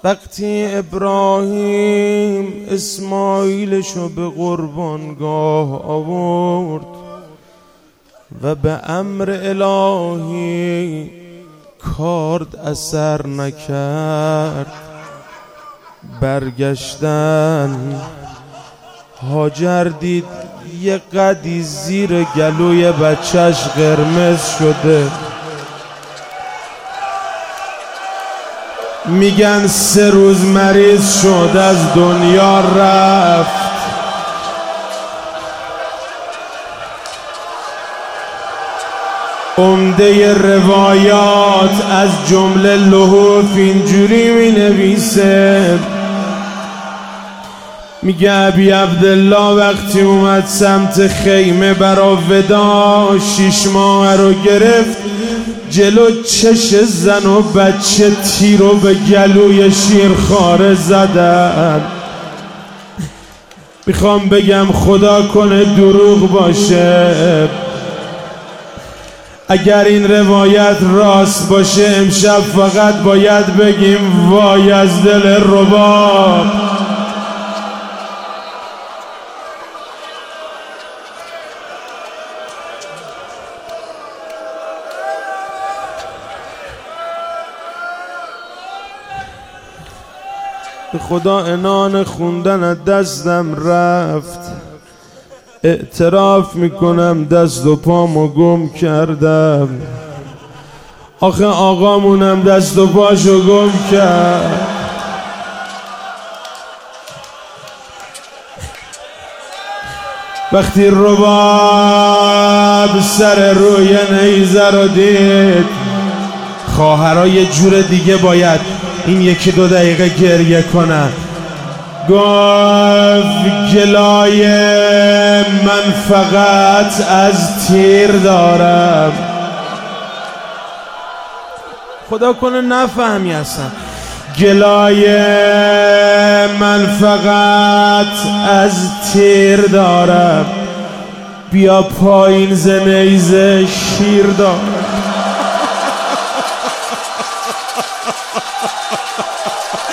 وقتی ابراهیم اسماعیلشو به قربانگاه آورد و به امر الهی کارد اثر نکرد، برگشتن هاجر دید یه قدی زیر گلوی بچهش قرمز شده. میگن 3 روز مریض شد از دنیا رفت. عمده روایات از جمله لحوف اینجوری می نویسه، میگه ابی عبدالله وقتی اومد سمت خیمه برا ودا 6 ماه رو گرفت، جلو چش زن و بچه تیر رو به گلوی شیرخواره زدن. میخوام بگم خدا کنه دروغ باشه، اگر این روایت راست باشه امشب فقط باید بگیم وای از دل رباب. به خدا عنان خوندن از دستم رفت، اعتراف میکنم دست و پامو گم کردم. آخه آقامونم دست و پاشو گم کرد. وقتی رباب سر روی نیزه رو دید، خواهرها یه جور دیگه باید این 1-2 دقیقه گریه کنن. گفت گلای من فقط از تیر دارم. خدا کنه نفهمی اصلا. گلای من فقط از تیر دارم، بیا پایین ز نیزه شیر دارم.